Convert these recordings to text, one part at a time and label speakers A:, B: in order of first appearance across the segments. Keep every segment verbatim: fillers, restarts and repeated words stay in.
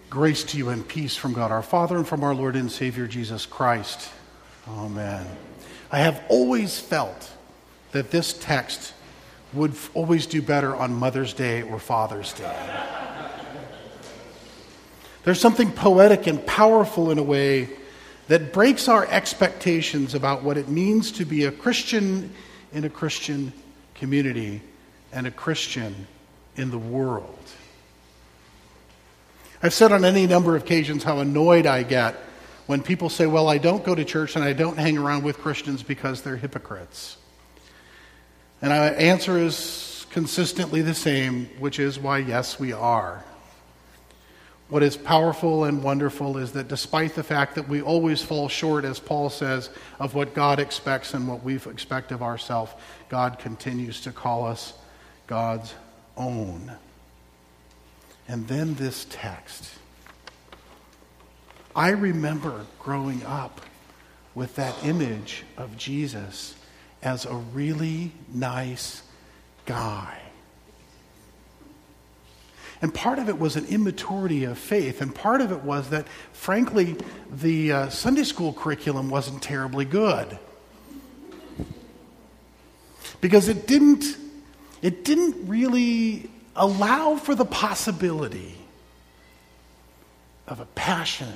A: Grace to you and peace from God our Father and from our Lord and Savior Jesus Christ. Amen. I have always felt that this text would f- always do better on Mother's Day or Father's Day. There's something poetic and powerful in a way that breaks our expectations about what it means to be a Christian in a Christian community and a Christian in the world. I've said on any number of occasions how annoyed I get when people say, well, I don't go to church and I don't hang around with Christians because they're hypocrites. And our answer is consistently the same, which is why, yes, we are. What is powerful and wonderful is that despite the fact that we always fall short, as Paul says, of what God expects and what we expect of ourselves, God continues to call us God's own. And then this text. I remember growing up with that image of Jesus as a really nice guy. And part of it was an immaturity of faith, and part of it was that, frankly, the uh, Sunday school curriculum wasn't terribly good. Because it didn't, it didn't really allow for the possibility of a passionate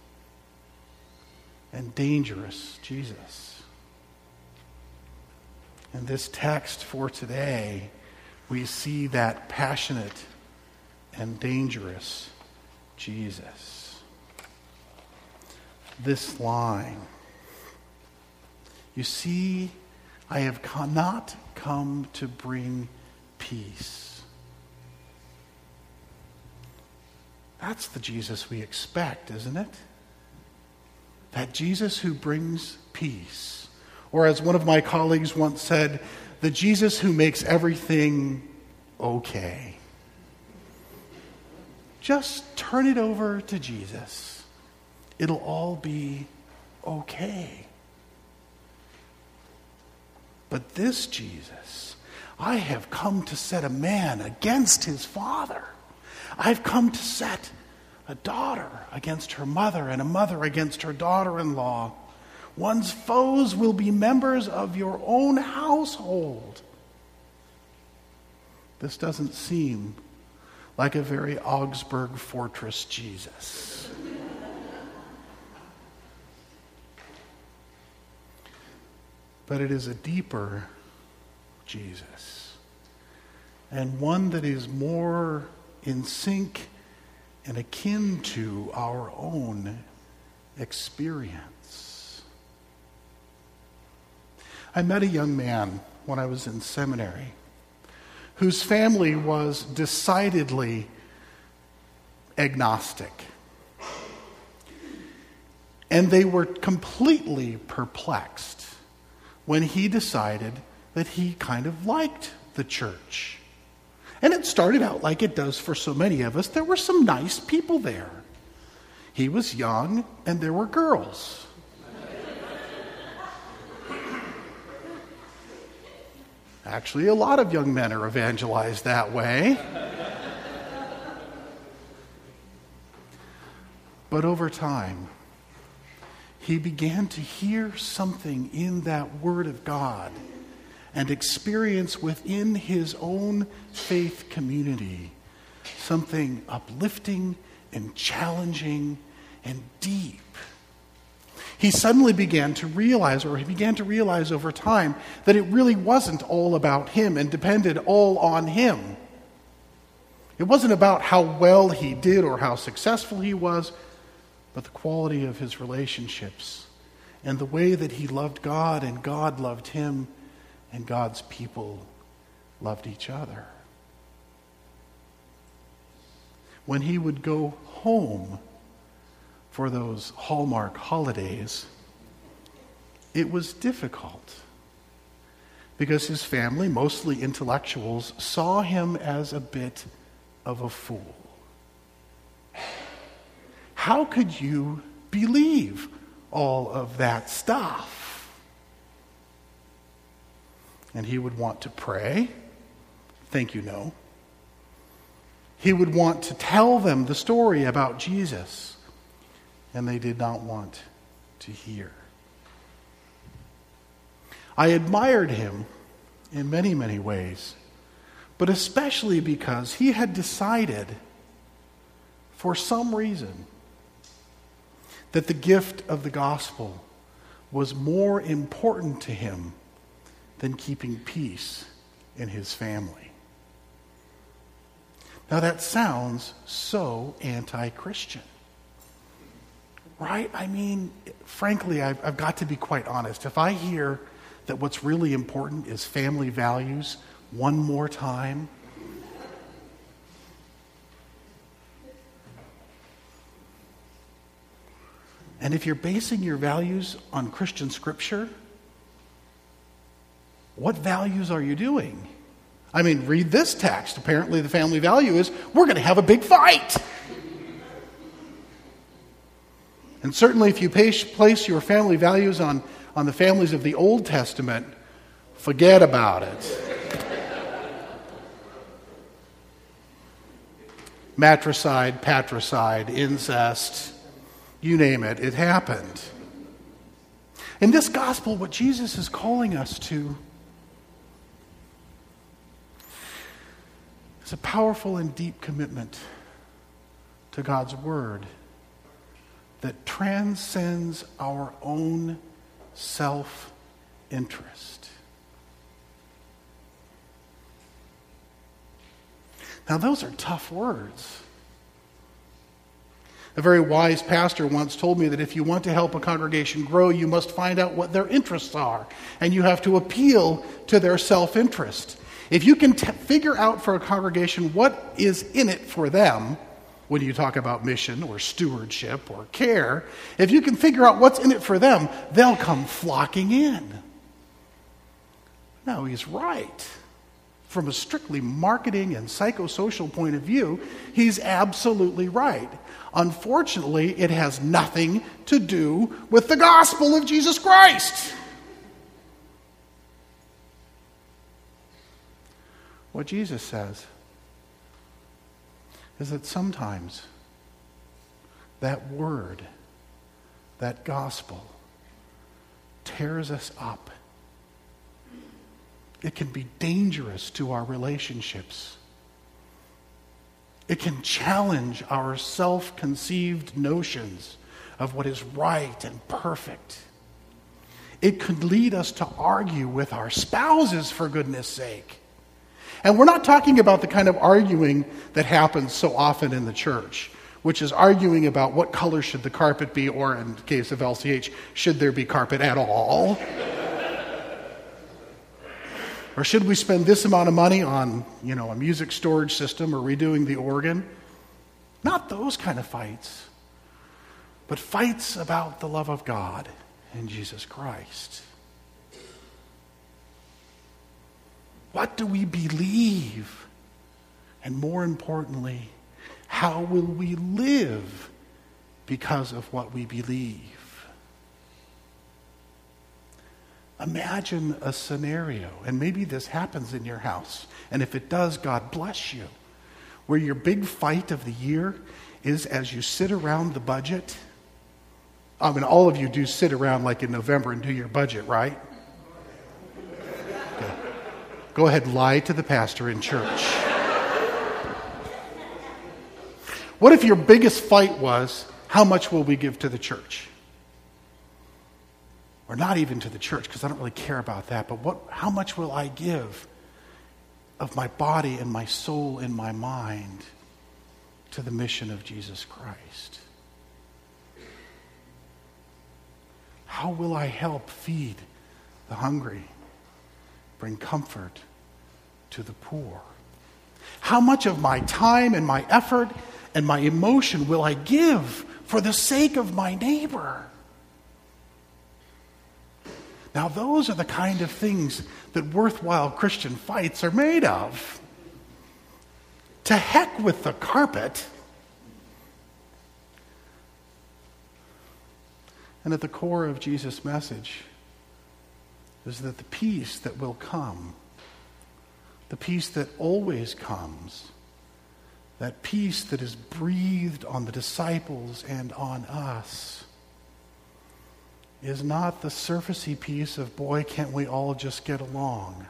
A: and dangerous Jesus. In this text for today, we see that passionate and dangerous Jesus. This line, you see, I have not come to bring peace. That's the Jesus we expect, isn't it? That Jesus who brings peace. Or as one of my colleagues once said, the Jesus who makes everything okay. Just turn it over to Jesus. It'll all be okay. But this Jesus, I have come to set a man against his father. I've come to set a daughter against her mother and a mother against her daughter-in-law. One's foes will be members of your own household. This doesn't seem like a very Augsburg Fortress Jesus. But it is a deeper Jesus, and one that is more in sync and akin to our own experience. I met a young man when I was in seminary whose family was decidedly agnostic. And they were completely perplexed when he decided that he kind of liked the church. And it started out like it does for so many of us. There were some nice people there. He was young, and there were girls. Actually, a lot of young men are evangelized that way. But over time, he began to hear something in that Word of God and experience within his own faith community something uplifting and challenging and deep. He suddenly began to realize, or he began to realize over time, that it really wasn't all about him and depended all on him. It wasn't about how well he did or how successful he was, but the quality of his relationships and the way that he loved God and God loved him and God's people loved each other. When he would go home for those Hallmark holidays, it was difficult because his family, mostly intellectuals, saw him as a bit of a fool. How could you believe all of that stuff? And he would want to pray. Thank you, no. He would want to tell them the story about Jesus, and they did not want to hear. I admired him in many, many ways, but especially because he had decided, for some reason, that the gift of the gospel was more important to him than keeping peace in his family. Now that sounds so anti-Christian, right? I mean, frankly, I've, I've got to be quite honest. If I hear that what's really important is family values one more time, and if you're basing your values on Christian scripture, what values are you doing? I mean, read this text. Apparently the family value is, we're going to have a big fight. And certainly if you place your family values on, on the families of the Old Testament, forget about it. Matricide, patricide, incest, you name it, it happened. In this gospel, what Jesus is calling us to is a powerful and deep commitment to God's word that transcends our own self-interest. Now, those are tough words. A very wise pastor once told me that if you want to help a congregation grow, you must find out what their interests are, and you have to appeal to their self-interest. If you can t- figure out for a congregation what is in it for them, when you talk about mission or stewardship or care, if you can figure out what's in it for them, they'll come flocking in. No, he's right. From a strictly marketing and psychosocial point of view, he's absolutely right. Unfortunately, it has nothing to do with the gospel of Jesus Christ. What Jesus says is that sometimes that word, that gospel, tears us up. It can be dangerous to our relationships. It can challenge our self-conceived notions of what is right and perfect. It could lead us to argue with our spouses, for goodness sake. And we're not talking about the kind of arguing that happens so often in the church, which is arguing about what color should the carpet be, or in the case of L C H, should there be carpet at all? Or should we spend this amount of money on, you know, a music storage system or redoing the organ? Not those kind of fights, but fights about the love of God and Jesus Christ. What do we believe? And more importantly, how will we live because of what we believe? Imagine a scenario, and maybe this happens in your house, and if it does, God bless you, where your big fight of the year is as you sit around the budget. I mean, all of you do sit around like in November and do your budget, right? Okay. Go ahead, lie to the pastor in church. What if your biggest fight was, how much will we give to the church? Or not even to the church, because I don't really care about that, but what? How much will I give of my body and my soul and my mind to the mission of Jesus Christ? How will I help feed the hungry, bring comfort to the poor? How much of my time and my effort and my emotion will I give for the sake of my neighbor? Now, those are the kind of things that worthwhile Christian fights are made of. To heck with the carpet. And at the core of Jesus' message is that the peace that will come, the peace that always comes, that peace that is breathed on the disciples and on us, is not the surfacey peace of, boy, can't we all just get along,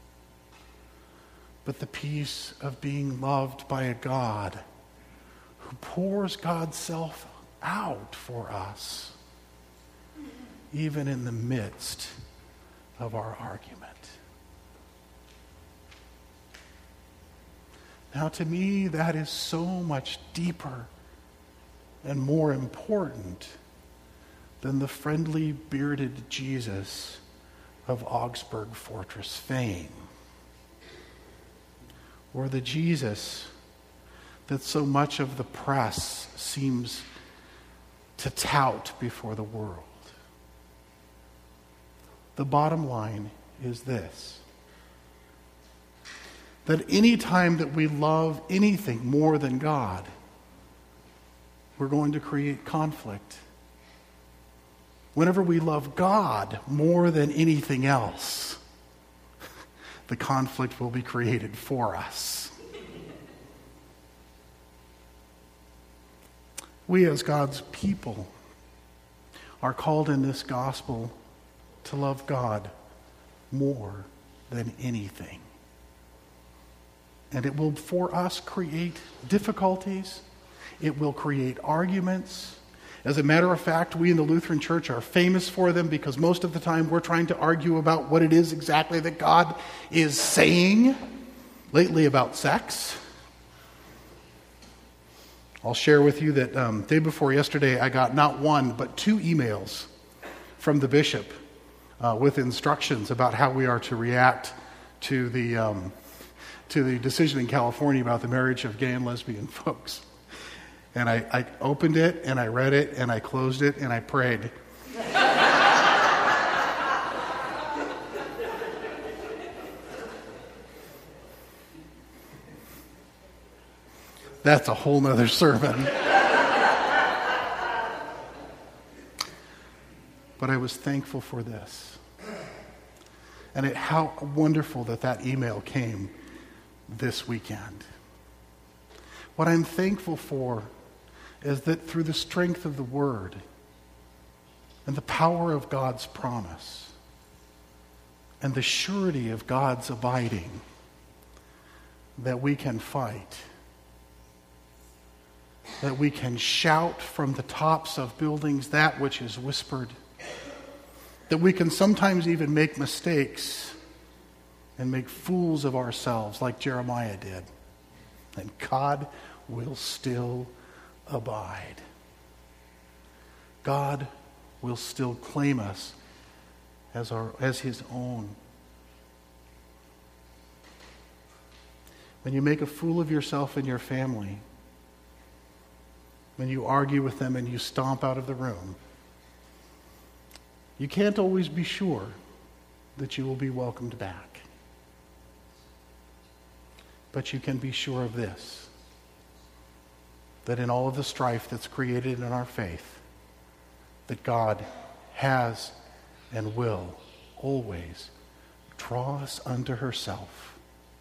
A: but the peace of being loved by a God who pours God's self out for us, even in the midst of our argument. Now, to me, that is so much deeper and more important than the friendly, bearded Jesus of Augsburg Fortress fame, or the Jesus that so much of the press seems to tout before the world. The bottom line is this: that any time that we love anything more than God, we're going to create conflict. Whenever we love God more than anything else, the conflict will be created for us. We as God's people are called in this gospel to love God more than anything. And it will, for us, create difficulties. It will create arguments. As a matter of fact, we in the Lutheran Church are famous for them because most of the time we're trying to argue about what it is exactly that God is saying, lately about sex. I'll share with you that um, day before yesterday, I got not one, but two emails from the bishop uh, with instructions about how we are to react to the um, to the decision in California about the marriage of gay and lesbian folks. And I, I opened it, and I read it, and I closed it, and I prayed. That's a whole nother sermon. But I was thankful for this. And it, how wonderful that that email came this weekend. What I'm thankful for is that through the strength of the Word and the power of God's promise and the surety of God's abiding, that we can fight, that we can shout from the tops of buildings that which is whispered, that we can sometimes even make mistakes and make fools of ourselves like Jeremiah did. And God will still abide. God will still claim us as our as his own. When you make a fool of yourself and your family, when you argue with them and you stomp out of the room, you can't always be sure that you will be welcomed back. But you can be sure of this, that in all of the strife that's created in our faith, that God has and will always draw us unto herself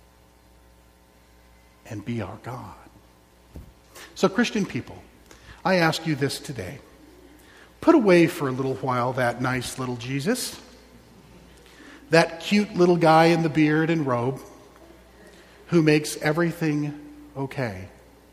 A: and be our God. So, Christian people, I ask you this today. Put away for a little while that nice little Jesus, that cute little guy in the beard and robe who makes everything okay,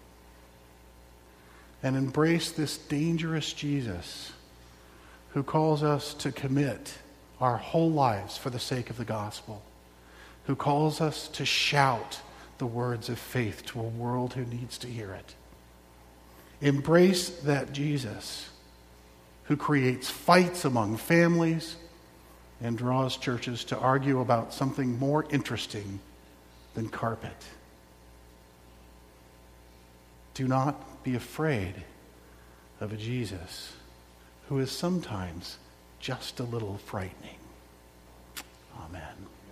A: and embrace this dangerous Jesus who calls us to commit our whole lives for the sake of the gospel, who calls us to shout the words of faith to a world who needs to hear it. Embrace that Jesus who creates fights among families and draws churches to argue about something more interesting than carpet. Do not be afraid of a Jesus who is sometimes just a little frightening. Amen.